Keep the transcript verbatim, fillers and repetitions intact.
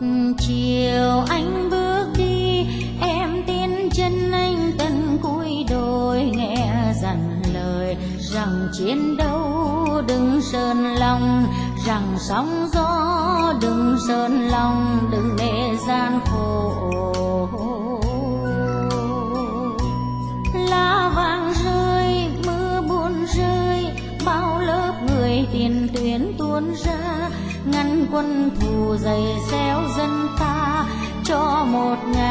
chiều anh bước đi, em tiến chân anh tận cúi đồi, nghe dặn lời rằng chiến đấu đừng sơn lòng, rằng sóng gió đừng sơn lòng, đừng để gian khổ. Lá vàng rơi, mưa buồn rơi, bao lớp người tiền tuyến tuôn ra, ngăn quân thù giày xéo dân ta cho một ngày